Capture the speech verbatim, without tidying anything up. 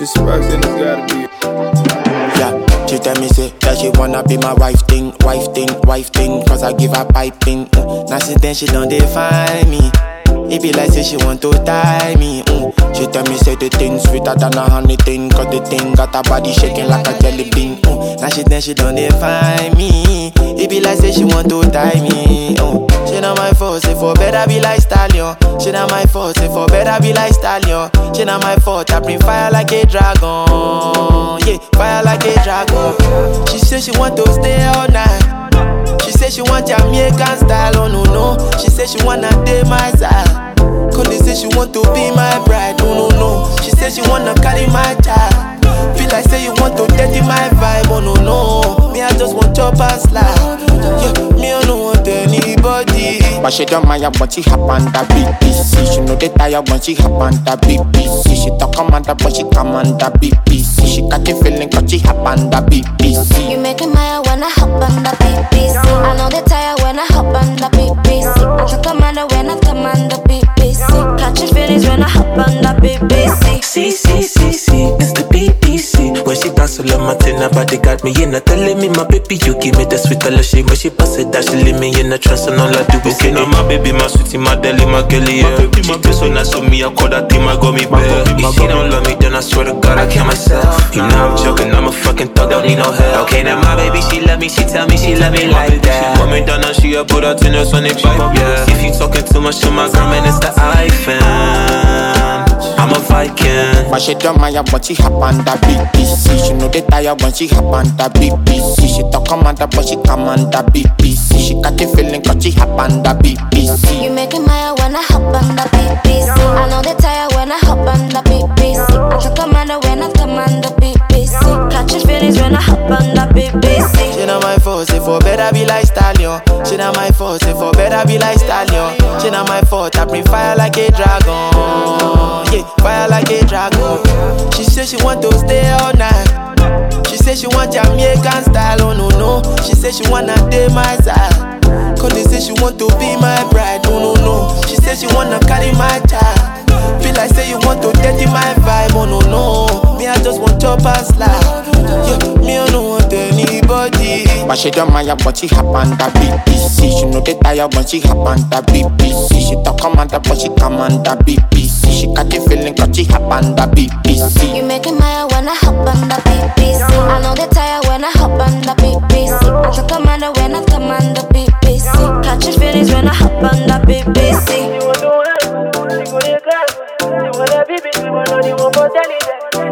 this sparks, then it's gotta be. Yeah, she tell me say that she wanna be my wife thing, wife thing, wife thing, cause I give her piping. Mm. Now since then she don't define me. It be like say she want to tie me. Mm. She tell me say the thing sweeter than a honey thing, cause the thing got her body shaking like a jelly bean. Mm. Now she then she don't define me. It be like say she want to tie me. Mm. She not my fault, say for better be like stallion. She not my fault, say for better be like stallion. She not my fault, I bring fire like a dragon. Yeah, fire like a dragon. She say she want to stay all night. She say she want Jamaican style, oh no no. She say she wanna date my side. Cause say she want to be my bride, oh no no. She say she wanna carry my child. Feel like say you want to dirty my vibe, oh no no. Me I just want chop and slide. Yeah, me I don't want anybody. But she don't mind when she hop on the B B C. She know they tired when she hop on the B B C. She talk commander but she command the B B C. She got the feeling cause she hop on the B B C. You make me mad when I hop on the B B C. I know they tired when I hop on the B B C. I talk commander when I command the B B C. Catching feelings when I hop on the B B C. C, C, C, C, it's the B B C. When she dance all my thing, her body got me in. Telling me my baby, you give me the sweet color shade. When she pass it, that she leave me in a trance and all I do is okay, now my baby, my sweetie, my deli, my girlie, yeah. My baby, my she so nice, so me, I call that thing, my got me bad. If she don't love me, then I swear to God, I kill myself. You know I'm joking, I'm a fucking thug, don't need no help. Okay, now my baby, she love me, she tell me she love me like that. She want me down and she a put her tennis on the pipe, yeah. If you talking too much to my girl, man, it's the iPhone. I'm a Viking. But she don't mind when she hop on the B B C. She know they tired when she hop on the B B C. She talk commander but she command the B B C. She got the feeling cause she hop on the B B C. You make me mad when I hop on the B B C. I know they tired when I hop on the B B C. I talk commander when I command the B B C. Catching feelings when I hop on the B B C. She not my fault, say for better be like stallion. She not my fault, say for better be like stallion. She not my fault, I bring fire like a dragon. Yeah, fire like a dragon. She say she want to stay all night. She say she want Jamaican style, oh no no. She say she wanna date my side. Cause they say she want to be my bride, oh no no. She say she wanna carry my child. Feel like say you want to dirty my vibe, oh no no. Me I just want chop and slide. Yeah, me I don't want anybody. But she don't mind when she hop on the B B C. She know they tired when she hop on the B B C. She talk commander but she command the B B C. She got the feeling cause she hop on the B B C. You make me mad when I hop on the B B C. I know they tired when I hop on the B B C. I talk commander when I command the B B C. Catching feelings when I hop on the B B C. You want to run, you want to class, you want to be big, you want to be more intelligent.